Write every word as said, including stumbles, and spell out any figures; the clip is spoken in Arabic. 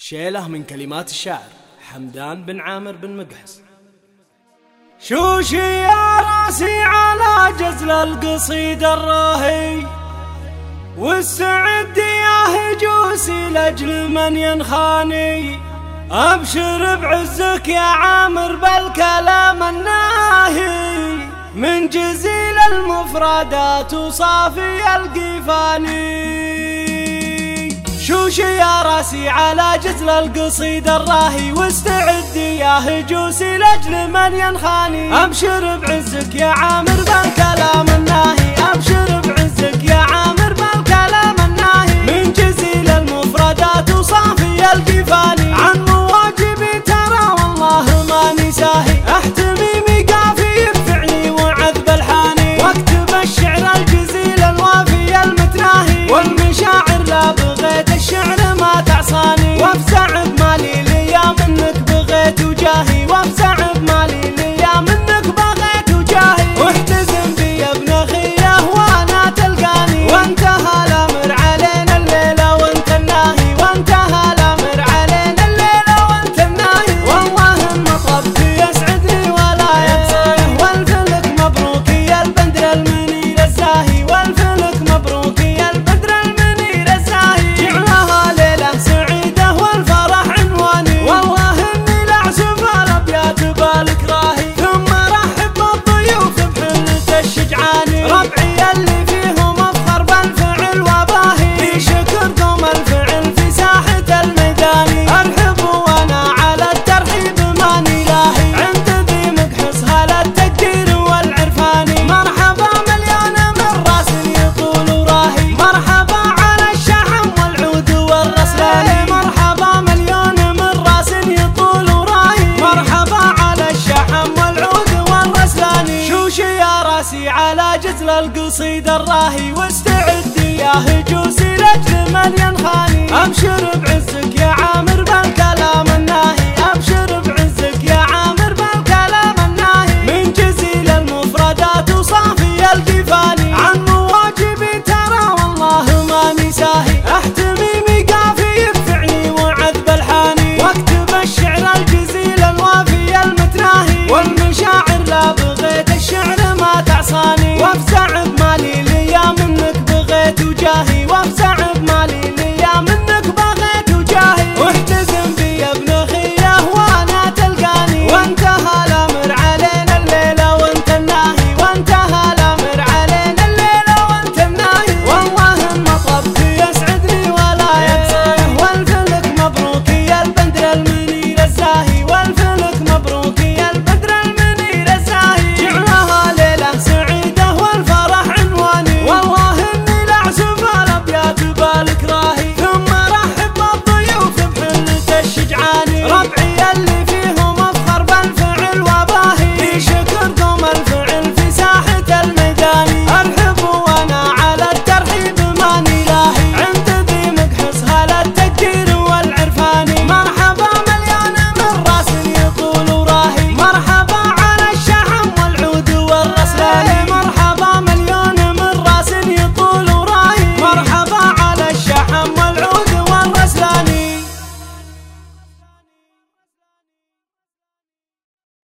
شيله من كلمات الشاعر حمدان بن عامر بن مقحس. شوشي يا راسي على جزل القصيد الراهي، والسعد يا هجوسي لاجل من ينخاني. ابشر بعزك يا عامر بالكلام الناهي، من جزيل المفردات وصافي القفاني. شوشي يا راسي على جزل القصيد الراهي، واستعدي يا هجوسي لاجل من ينخاني. ابشر بعزك يا عامر بالكلام الناهي، ابشر بعزك يا عامر بالكلام الناهي، من جزيل المفردات وصافي القفاني. عن مواجبي ترى والله ماني ساهي، احتمي مقافي بفعلي وعذب الحاني، واكتب الشعر الجزيل الوافي المتناهي، والمشاعر لا بغيت الشعر ما تعصاني. وافزع بمالي ليا منك بغيت وجاهي، وافزع بمالي ليا منك بغيت وجاهي. واحتزم بي يا ابن اخيه وانا تلقاني، وانتهى الامر علينا الليله وانت الناهي، وانتهى الامر علينا الليله وانت الناهي. والله المطب يسعدني ولا يقصاني، والفلك مبروك يا البدر المنير الزاهي، والفلك مبروك يا البدر المنير الزاهي. جعلها ليله سعيده والفرح عنواني، والله اني لاعزف الابيات بالك راهي. ثم رحب بالضيوف بحلة الشجعاني، ربعي اللي فيهم افخر بالفعل وباهي، في شكركم الفعل في ساحة الميداني. ارحب وانا على الترحيب ماني لاهي، عند ذي مقحس هلا التقدير والعرفاني. مرحبا مليون من راس يطول وراهي، مرحبا على الشحم والعود والرسلاني. مرحبا مليون من راس يطول وراهي، مرحبا على الشحم والعود والرسلاني. شوشي يا راسي على جزل القصيد الراهي، واستعدي يا هجوسي لاجل من ينخاني. ابشر